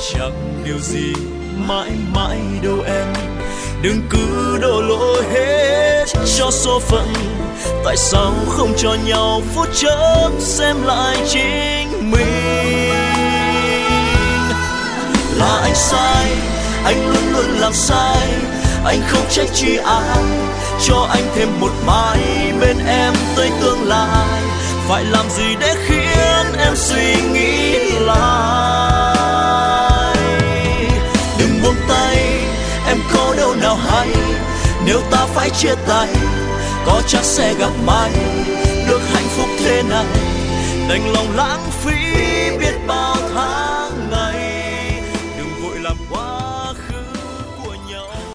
chẳng điều gì mãi mãi đâu em. Đừng cứ đổ lỗi hết cho số phận. Tại sao không cho nhau phút chốc xem lại chính mình? Là anh sai, anh luôn luôn làm sai. Anh không trách chi ai, cho anh thêm một mai bên em tới tương lai. Phải làm gì để khiến em suy nghĩ lại? Đừng buông tay, em có đâu nào hay. Nếu ta phải chia tay, có chắc sẽ gặp mai. Được hạnh phúc thế này, đành lòng lãng phí